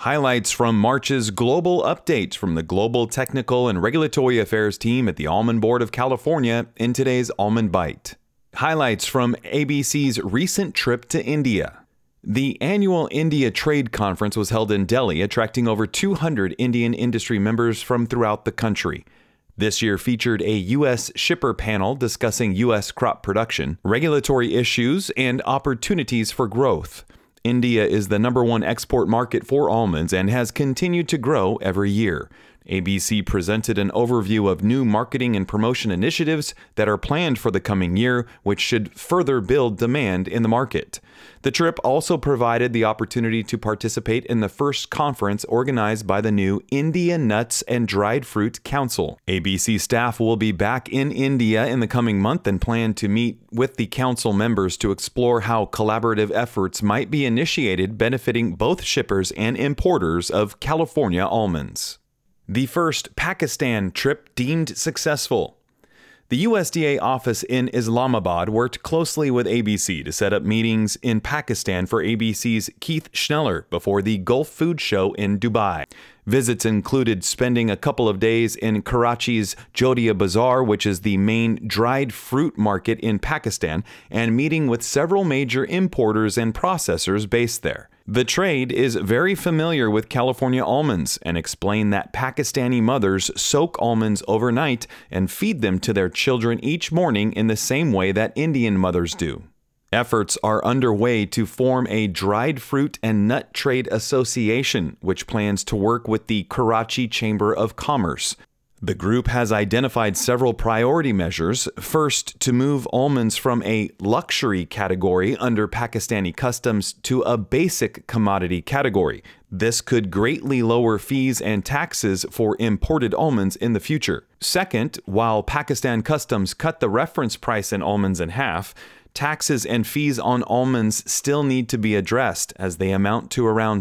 Highlights from March's global update from the Global Technical and Regulatory Affairs team at the Almond Board of California in today's Almond Bite. Highlights from ABC's recent trip to India. The annual India Trade Conference was held in Delhi, attracting over 200 Indian industry members from throughout the country. This year featured a U.S. shipper panel discussing U.S. crop production, regulatory issues, and opportunities for growth. India is the #1 export market for almonds and has continued to grow every year. ABC presented an overview of new marketing and promotion initiatives that are planned for the coming year, which should further build demand in the market. The trip also provided the opportunity to participate in the first conference organized by the new India Nuts and Dried Fruit Council. ABC staff will be back in India in the coming month and plan to meet with the council members to explore how collaborative efforts might be initiated benefiting both shippers and importers of California almonds. The first Pakistan trip deemed successful. The USDA office in Islamabad worked closely with ABC to set up meetings in Pakistan for ABC's Keith Schneller before the Gulf Food Show in Dubai. Visits included spending a couple of days in Karachi's Jodia Bazaar, which is the main dried fruit market in Pakistan, and meeting with several major importers and processors based there. The trade is very familiar with California almonds and explained that Pakistani mothers soak almonds overnight and feed them to their children each morning in the same way that Indian mothers do. Efforts are underway to form a dried fruit and nut trade association, which plans to work with the Karachi Chamber of Commerce. The group has identified several priority measures. First, to move almonds from a luxury category under Pakistani customs to a basic commodity category. This could greatly lower fees and taxes for imported almonds in the future. Second, while Pakistan customs cut the reference price in almonds in half, taxes and fees on almonds still need to be addressed as they amount to around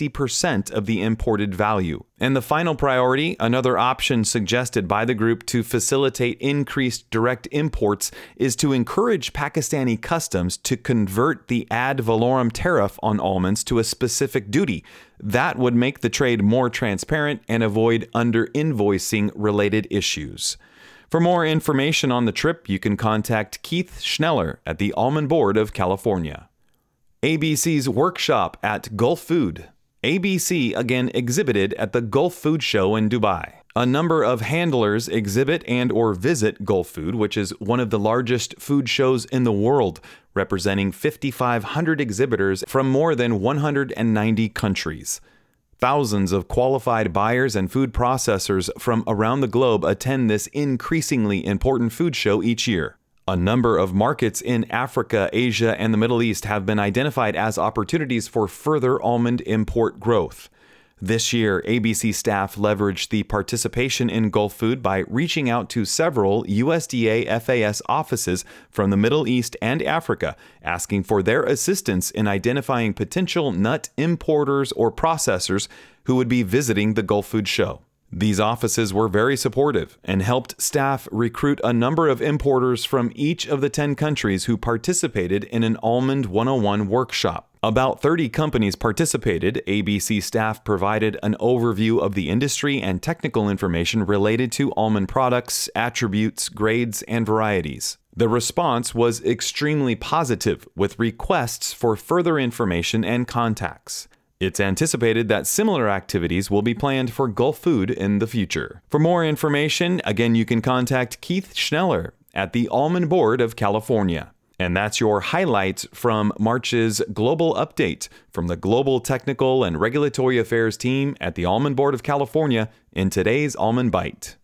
60% of the imported value. And the final priority, another option suggested by the group to facilitate increased direct imports, is to encourage Pakistani customs to convert the ad valorem tariff on almonds to a specific duty. That would make the trade more transparent and avoid under-invoicing related issues. For more information on the trip, you can contact Keith Schneller at the Almond Board of California. ABC's workshop at Gulf Food. ABC again exhibited at the Gulf Food Show in Dubai. A number of handlers exhibit and/or visit Gulf Food, which is one of the largest food shows in the world, representing 5,500 exhibitors from more than 190 countries. Thousands of qualified buyers and food processors from around the globe attend this increasingly important food show each year. A number of markets in Africa, Asia, and the Middle East have been identified as opportunities for further almond import growth. This year, ABC staff leveraged the participation in Gulf Food by reaching out to several USDA FAS offices from the Middle East and Africa, asking for their assistance in identifying potential nut importers or processors who would be visiting the Gulf Food Show. These offices were very supportive and helped staff recruit a number of importers from each of the 10 countries who participated in an Almond 101 workshop. About 30 companies participated. ABC staff provided an overview of the industry and technical information related to almond products, attributes, grades, and varieties. The response was extremely positive, with requests for further information and contacts. It's anticipated that similar activities will be planned for Gulf Food in the future. For more information, again, you can contact Keith Schneller at the Almond Board of California. And that's your highlights from March's global update from the Global Technical and Regulatory Affairs team at the Almond Board of California in today's Almond Bite.